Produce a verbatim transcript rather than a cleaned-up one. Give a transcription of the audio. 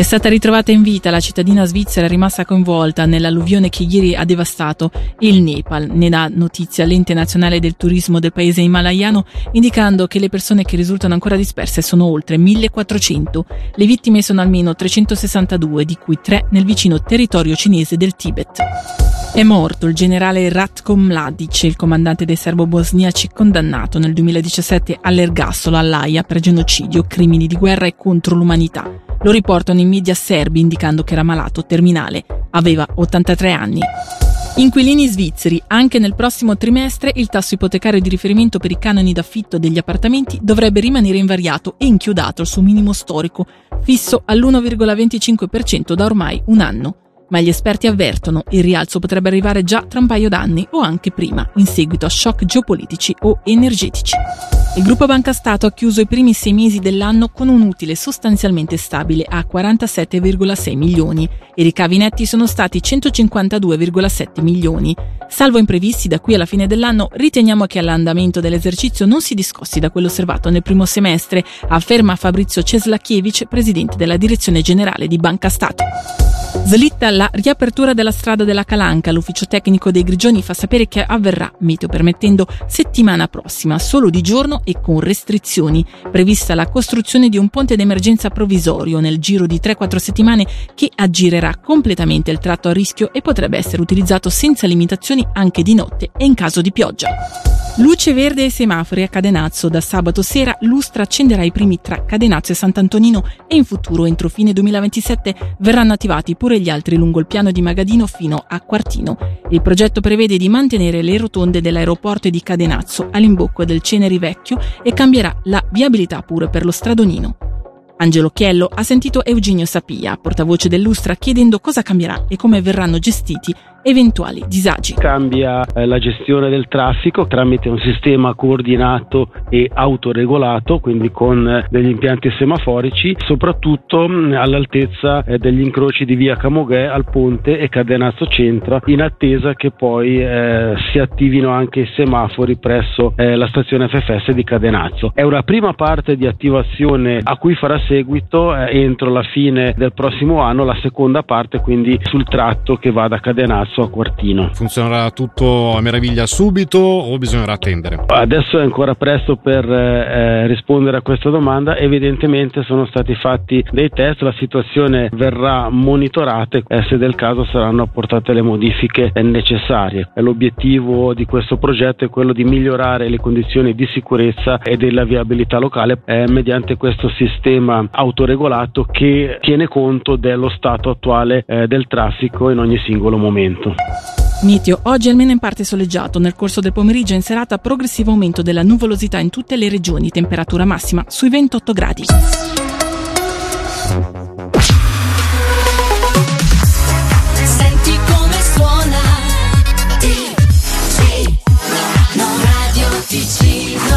È stata ritrovata in vita la cittadina svizzera rimasta coinvolta nell'alluvione che ieri ha devastato il Nepal. Ne dà notizia l'Ente Nazionale del Turismo del paese himalayano, indicando che le persone che risultano ancora disperse sono oltre millequattrocento. Le vittime sono almeno trecentosessantadue, di cui tre nel vicino territorio cinese del Tibet. È morto il generale Ratko Mladic, il comandante dei serbo-bosniaci condannato nel duemiladiciassette all'ergastolo all'Aia per genocidio, crimini di guerra e contro l'umanità. Lo riportano i media serbi indicando che era malato terminale. Aveva ottantatré anni. Inquilini svizzeri. Anche nel prossimo trimestre il tasso ipotecario di riferimento per i canoni d'affitto degli appartamenti dovrebbe rimanere invariato e inchiodato al suo minimo storico, fisso all'uno virgola venticinque per cento da ormai un anno. Ma gli esperti avvertono, il rialzo potrebbe arrivare già tra un paio d'anni o anche prima, in seguito a shock geopolitici o energetici. Il gruppo Banca Stato ha chiuso i primi sei mesi dell'anno con un utile sostanzialmente stabile a quarantasette virgola sei milioni. I ricavi netti sono stati centocinquantadue virgola sette milioni. Salvo imprevisti da qui alla fine dell'anno, riteniamo che l'andamento dell'esercizio non si discosti da quello osservato nel primo semestre, afferma Fabrizio Ceslakiewicz, presidente della direzione generale di Banca Stato. Slitta la riapertura della strada della Calanca. L'ufficio tecnico dei Grigioni fa sapere che avverrà, meteo permettendo, settimana prossima, solo di giorno e con restrizioni. Prevista la costruzione di un ponte d'emergenza provvisorio nel giro di tre quattro settimane che aggirerà completamente il tratto a rischio e potrebbe essere utilizzato senza limitazioni anche di notte e in caso di pioggia. Luce verde ai semafori a Cadenazzo. Da sabato sera Lustra accenderà i primi tra Cadenazzo e Sant'Antonino e in futuro, entro fine duemilaventisette, verranno attivati pure gli altri lungo il piano di Magadino fino a Quartino. Il progetto prevede di mantenere le rotonde dell'aeroporto di Cadenazzo all'imbocco del Ceneri Vecchio e cambierà la viabilità pure per lo stradonino. Angelo Chiello ha sentito Eugenio Sapia, portavoce dell'Ustra, chiedendo cosa cambierà e come verranno gestiti eventuali disagi. Cambia eh, la gestione del traffico tramite un sistema coordinato e autoregolato, quindi con eh, degli impianti semaforici, soprattutto mh, all'altezza eh, degli incroci di via Camogè al ponte e Cadenazzo Centra, in attesa che poi eh, si attivino anche i semafori presso eh, la stazione F F S di Cadenazzo. È una prima parte di attivazione a cui farà seguito eh, entro la fine del prossimo anno la seconda parte, quindi sul tratto che va da Cadenazzo a Quartino. Funzionerà tutto a meraviglia subito o bisognerà attendere? Adesso è ancora presto per eh, rispondere a questa domanda. Evidentemente sono stati fatti dei test, la situazione verrà monitorata e eh, se del caso saranno apportate le modifiche eh, necessarie. L'obiettivo di questo progetto è quello di migliorare le condizioni di sicurezza e della viabilità locale eh, mediante questo sistema autoregolato che tiene conto dello stato attuale eh, del traffico in ogni singolo momento. Meteo. Oggi almeno in parte soleggiato. Nel corso del pomeriggio in serata progressivo aumento della nuvolosità in tutte le regioni. Temperatura massima sui ventotto gradi.